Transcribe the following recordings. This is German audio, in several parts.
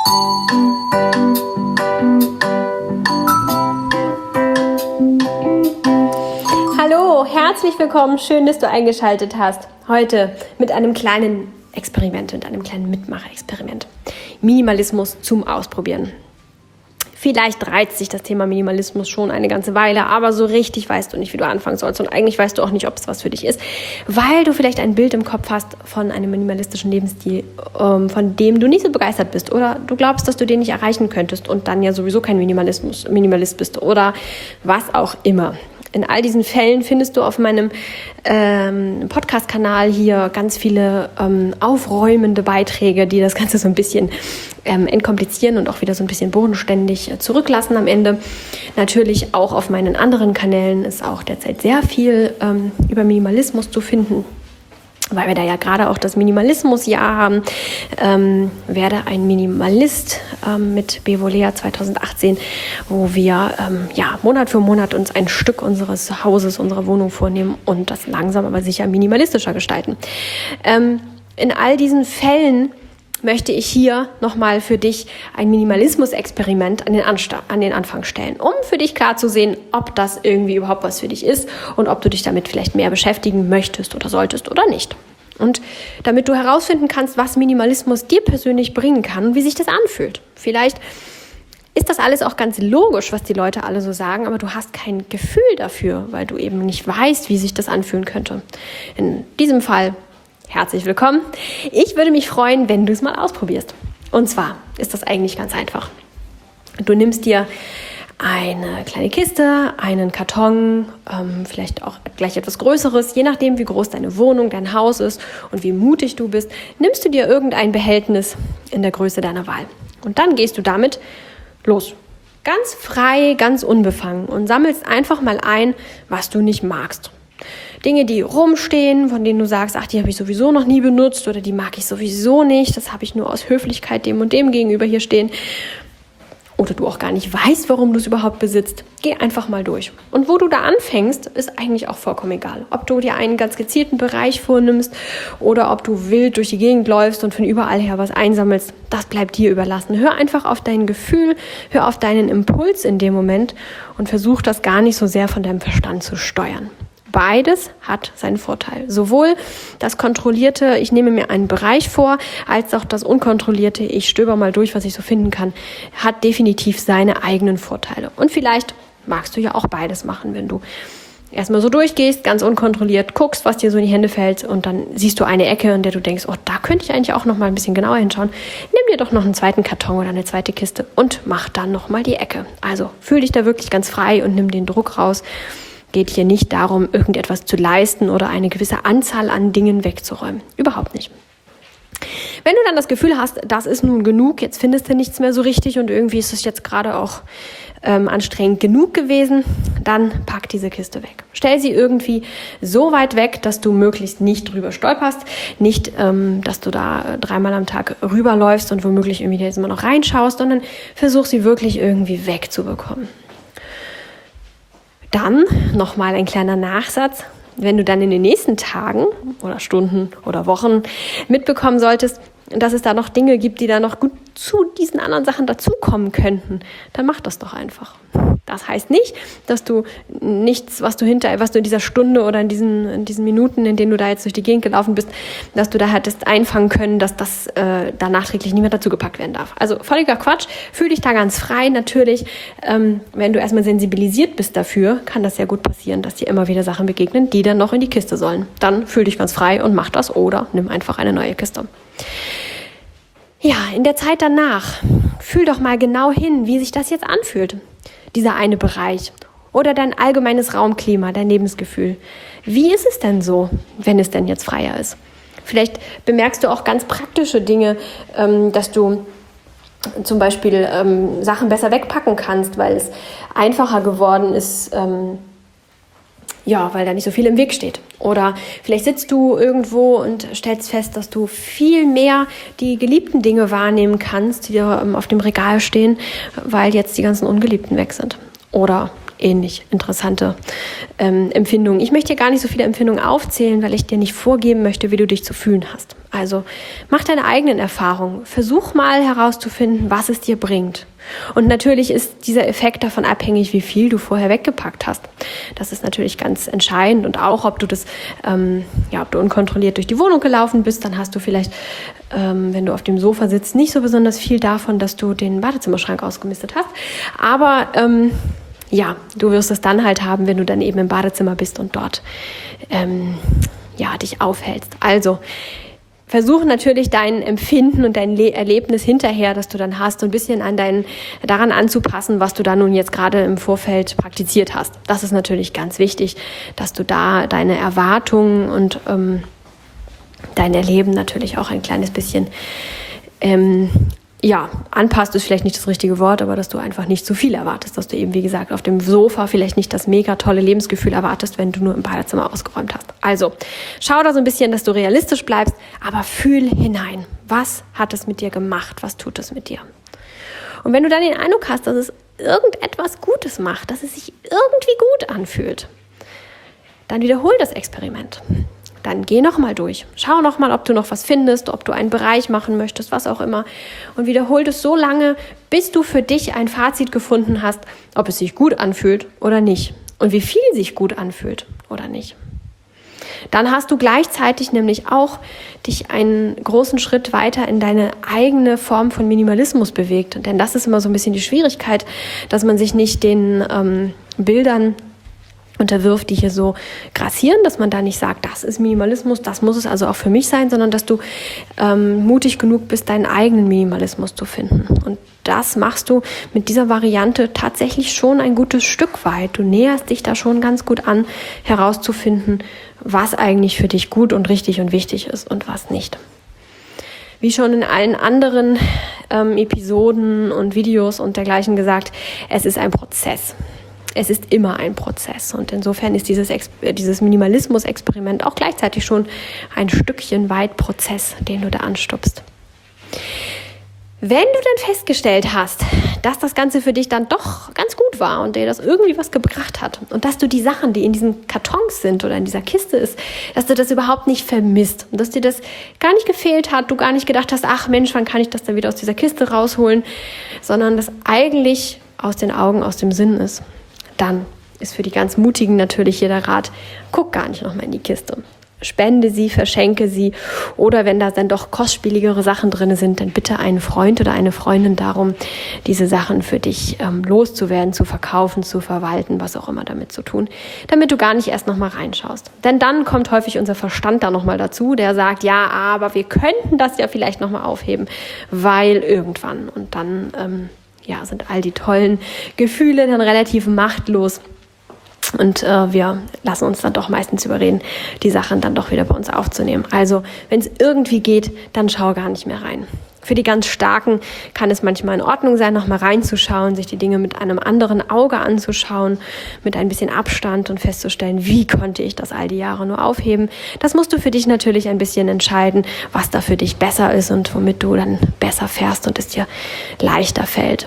Hallo, herzlich willkommen, schön, dass du eingeschaltet hast. Heute mit einem kleinen Experiment und einem kleinen Mitmachexperiment. Minimalismus zum Ausprobieren. Vielleicht reizt sich das Thema Minimalismus schon eine ganze Weile, aber so richtig weißt du nicht, wie du anfangen sollst und eigentlich weißt du auch nicht, ob es was für dich ist, weil du vielleicht ein Bild im Kopf hast von einem minimalistischen Lebensstil, von dem du nicht so begeistert bist oder du glaubst, dass du den nicht erreichen könntest und dann ja sowieso kein Minimalist bist oder was auch immer. In all diesen Fällen findest du auf meinem Podcast-Kanal hier ganz viele aufräumende Beiträge, die das Ganze so ein bisschen entkomplizieren und auch wieder so ein bisschen bodenständig zurücklassen am Ende. Natürlich auch auf meinen anderen Kanälen ist auch derzeit sehr viel über Minimalismus zu finden. Weil wir da ja gerade auch das Minimalismusjahr haben, werde ein Minimalist mit Bevolea 2018, wo wir Monat für Monat uns ein Stück unseres Hauses, unserer Wohnung vornehmen und das langsam aber sicher minimalistischer gestalten. In all diesen Fällen möchte ich hier nochmal für dich ein Minimalismus-Experiment an den Anfang stellen, um für dich klar zu sehen, ob das irgendwie überhaupt was für dich ist und ob du dich damit vielleicht mehr beschäftigen möchtest oder solltest oder nicht. Und damit du herausfinden kannst, was Minimalismus dir persönlich bringen kann und wie sich das anfühlt. Vielleicht ist das alles auch ganz logisch, was die Leute alle so sagen, aber du hast kein Gefühl dafür, weil du eben nicht weißt, wie sich das anfühlen könnte. In diesem Fall herzlich willkommen. Ich würde mich freuen, wenn du es mal ausprobierst. Und zwar ist das eigentlich ganz einfach. Du nimmst dir eine kleine Kiste, einen Karton, vielleicht auch gleich etwas Größeres, je nachdem, wie groß deine Wohnung, dein Haus ist und wie mutig du bist, nimmst du dir irgendein Behältnis in der Größe deiner Wahl. Und dann gehst du damit los. Ganz frei, ganz unbefangen und sammelst einfach mal ein, was du nicht magst. Dinge, die rumstehen, von denen du sagst, ach, die habe ich sowieso noch nie benutzt oder die mag ich sowieso nicht, das habe ich nur aus Höflichkeit dem und dem gegenüber hier stehen. Oder du auch gar nicht weißt, warum du es überhaupt besitzt. Geh einfach mal durch. Und wo du da anfängst, ist eigentlich auch vollkommen egal. Ob du dir einen ganz gezielten Bereich vornimmst oder ob du wild durch die Gegend läufst und von überall her was einsammelst, das bleibt dir überlassen. Hör einfach auf dein Gefühl, hör auf deinen Impuls in dem Moment und versuch das gar nicht so sehr von deinem Verstand zu steuern. Beides hat seinen Vorteil. Sowohl das kontrollierte, ich nehme mir einen Bereich vor, als auch das unkontrollierte, ich stöber mal durch, was ich so finden kann, hat definitiv seine eigenen Vorteile. Und vielleicht magst du ja auch beides machen, wenn du erstmal so durchgehst, ganz unkontrolliert, guckst, was dir so in die Hände fällt und dann siehst du eine Ecke, in der du denkst, oh, da könnte ich eigentlich auch noch mal ein bisschen genauer hinschauen. Nimm dir doch noch einen zweiten Karton oder eine zweite Kiste und mach dann noch mal die Ecke. Also fühl dich da wirklich ganz frei und nimm den Druck raus. Geht hier nicht darum, irgendetwas zu leisten oder eine gewisse Anzahl an Dingen wegzuräumen. Überhaupt nicht. Wenn du dann das Gefühl hast, das ist nun genug, jetzt findest du nichts mehr so richtig und irgendwie ist es jetzt gerade auch anstrengend genug gewesen, dann pack diese Kiste weg. Stell sie irgendwie so weit weg, dass du möglichst nicht drüber stolperst, nicht, dass du da 3-mal am Tag rüberläufst und womöglich irgendwie jetzt immer noch reinschaust, sondern versuch sie wirklich irgendwie wegzubekommen. Dann nochmal ein kleiner Nachsatz. Wenn du dann in den nächsten Tagen oder Stunden oder Wochen mitbekommen solltest, dass es da noch Dinge gibt, die da noch gut zu diesen anderen Sachen dazukommen könnten, dann mach das doch einfach. Das heißt nicht, dass du nichts, was du in dieser Stunde oder in diesen Minuten, in denen du da jetzt durch die Gegend gelaufen bist, dass du da hättest einfangen können, dass das da nachträglich nicht mehr dazu gepackt werden darf. Also völliger Quatsch, fühl dich da ganz frei. Natürlich, wenn du erstmal sensibilisiert bist dafür, kann das sehr gut passieren, dass dir immer wieder Sachen begegnen, die dann noch in die Kiste sollen. Dann fühl dich ganz frei und mach das oder nimm einfach eine neue Kiste. Ja, in der Zeit danach, fühl doch mal genau hin, wie sich das jetzt anfühlt, dieser eine Bereich oder dein allgemeines Raumklima, dein Lebensgefühl. Wie ist es denn so, wenn es denn jetzt freier ist? Vielleicht bemerkst du auch ganz praktische Dinge, dass du zum Beispiel Sachen besser wegpacken kannst, weil es einfacher geworden ist, weil da nicht so viel im Weg steht. Oder vielleicht sitzt du irgendwo und stellst fest, dass du viel mehr die geliebten Dinge wahrnehmen kannst, die auf dem Regal stehen, weil jetzt die ganzen Ungeliebten weg sind. Oder ähnlich interessante Empfindungen. Ich möchte dir gar nicht so viele Empfindungen aufzählen, weil ich dir nicht vorgeben möchte, wie du dich zu fühlen hast. Also mach deine eigenen Erfahrungen. Versuch mal herauszufinden, was es dir bringt. Und natürlich ist dieser Effekt davon abhängig, wie viel du vorher weggepackt hast. Das ist natürlich ganz entscheidend. Und auch, ob du ob du unkontrolliert durch die Wohnung gelaufen bist, dann hast du vielleicht, wenn du auf dem Sofa sitzt, nicht so besonders viel davon, dass du den Badezimmerschrank ausgemistet hast. Aber du wirst es dann halt haben, wenn du dann eben im Badezimmer bist und dort dich aufhältst. Also versuch natürlich dein Empfinden und dein Erlebnis hinterher, das du dann hast, so ein bisschen daran anzupassen, was du da nun jetzt gerade im Vorfeld praktiziert hast. Das ist natürlich ganz wichtig, dass du da deine Erwartungen und dein Erleben natürlich auch ein kleines bisschen anpasst ist vielleicht nicht das richtige Wort, aber dass du einfach nicht zu viel erwartest, dass du eben, wie gesagt, auf dem Sofa vielleicht nicht das mega tolle Lebensgefühl erwartest, wenn du nur im Badezimmer ausgeräumt hast. Also, schau da so ein bisschen, dass du realistisch bleibst, aber fühl hinein. Was hat es mit dir gemacht? Was tut es mit dir? Und wenn du dann den Eindruck hast, dass es irgendetwas Gutes macht, dass es sich irgendwie gut anfühlt, dann wiederhol das Experiment. Dann geh nochmal durch. Schau nochmal, ob du noch was findest, ob du einen Bereich machen möchtest, was auch immer. Und wiederhol das so lange, bis du für dich ein Fazit gefunden hast, ob es sich gut anfühlt oder nicht. Und wie viel sich gut anfühlt oder nicht. Dann hast du gleichzeitig nämlich auch dich einen großen Schritt weiter in deine eigene Form von Minimalismus bewegt. Denn das ist immer so ein bisschen die Schwierigkeit, dass man sich nicht den Bildern unterwirft, die hier so grassieren, dass man da nicht sagt, das ist Minimalismus, das muss es also auch für mich sein, sondern dass du mutig genug bist, deinen eigenen Minimalismus zu finden. Und das machst du mit dieser Variante tatsächlich schon ein gutes Stück weit. Du näherst dich da schon ganz gut an, herauszufinden, was eigentlich für dich gut und richtig und wichtig ist und was nicht. Wie schon in allen anderen Episoden und Videos und dergleichen gesagt, es ist ein Prozess. Es ist immer ein Prozess und insofern ist dieses Minimalismus-Experiment auch gleichzeitig schon ein Stückchen weit Prozess, den du da anstupst. Wenn du dann festgestellt hast, dass das Ganze für dich dann doch ganz gut war und dir das irgendwie was gebracht hat und dass du die Sachen, die in diesen Kartons sind oder in dieser Kiste ist, dass du das überhaupt nicht vermisst und dass dir das gar nicht gefehlt hat, du gar nicht gedacht hast, ach Mensch, wann kann ich das dann wieder aus dieser Kiste rausholen, sondern das eigentlich aus den Augen, aus dem Sinn ist. Dann ist für die ganz Mutigen natürlich hier der Rat, guck gar nicht nochmal in die Kiste. Spende sie, verschenke sie oder wenn da dann doch kostspieligere Sachen drin sind, dann bitte einen Freund oder eine Freundin darum, diese Sachen für dich loszuwerden, zu verkaufen, zu verwalten, was auch immer damit zu tun, damit du gar nicht erst nochmal reinschaust. Denn dann kommt häufig unser Verstand da nochmal dazu, der sagt, ja, aber wir könnten das ja vielleicht nochmal aufheben, weil irgendwann und dann sind all die tollen Gefühle dann relativ machtlos. Und wir lassen uns dann doch meistens überreden, die Sachen dann doch wieder bei uns aufzunehmen. Also, wenn es irgendwie geht, dann schau gar nicht mehr rein. Für die ganz Starken kann es manchmal in Ordnung sein, nochmal reinzuschauen, sich die Dinge mit einem anderen Auge anzuschauen, mit ein bisschen Abstand und festzustellen, wie konnte ich das all die Jahre nur aufheben. Das musst du für dich natürlich ein bisschen entscheiden, was da für dich besser ist und womit du dann besser fährst und es dir leichter fällt.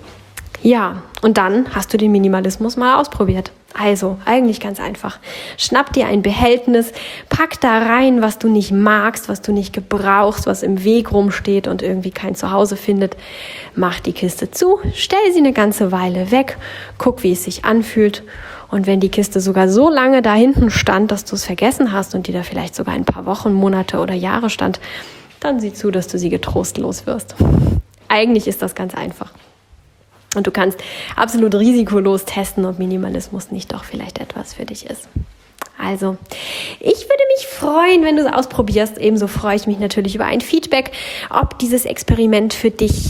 Ja, und dann hast du den Minimalismus mal ausprobiert. Also, eigentlich ganz einfach. Schnapp dir ein Behältnis, pack da rein, was du nicht magst, was du nicht gebrauchst, was im Weg rumsteht und irgendwie kein Zuhause findet. Mach die Kiste zu, stell sie eine ganze Weile weg, guck, wie es sich anfühlt. Und wenn die Kiste sogar so lange da hinten stand, dass du es vergessen hast und die da vielleicht sogar ein paar Wochen, Monate oder Jahre stand, dann sieh zu, dass du sie getrost los wirst. Eigentlich ist das ganz einfach. Und du kannst absolut risikolos testen, ob Minimalismus nicht doch vielleicht etwas für dich ist. Also, ich würde mich freuen, wenn du es ausprobierst. Ebenso freue ich mich natürlich über ein Feedback, ob dieses Experiment für dich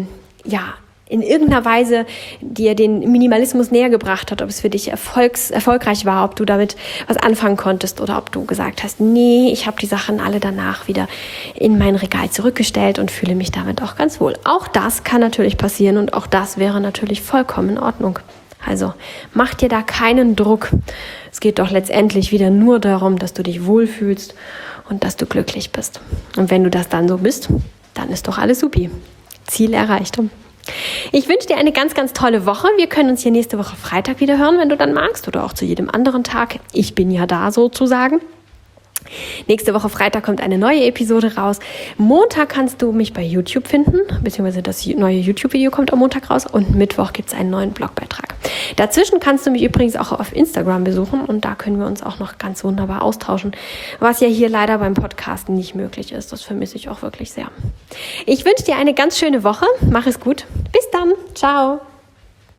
in irgendeiner Weise dir den Minimalismus näher gebracht hat, ob es für dich erfolgreich war, ob du damit was anfangen konntest oder ob du gesagt hast, nee, ich habe die Sachen alle danach wieder in mein Regal zurückgestellt und fühle mich damit auch ganz wohl. Auch das kann natürlich passieren und auch das wäre natürlich vollkommen in Ordnung. Also mach dir da keinen Druck. Es geht doch letztendlich wieder nur darum, dass du dich wohlfühlst und dass du glücklich bist. Und wenn du das dann so bist, dann ist doch alles supi. Ziel erreicht. Ich wünsche dir eine ganz, ganz tolle Woche. Wir können uns hier nächste Woche Freitag wieder hören, wenn du dann magst, oder auch zu jedem anderen Tag. Ich bin ja da sozusagen. Nächste Woche Freitag kommt eine neue Episode raus. Montag kannst du mich bei YouTube finden, beziehungsweise das neue YouTube-Video kommt am Montag raus und Mittwoch gibt es einen neuen Blogbeitrag. Dazwischen kannst du mich übrigens auch auf Instagram besuchen und da können wir uns auch noch ganz wunderbar austauschen, was ja hier leider beim Podcasten nicht möglich ist. Das vermisse ich auch wirklich sehr. Ich wünsche dir eine ganz schöne Woche. Mach es gut. Bis dann. Ciao.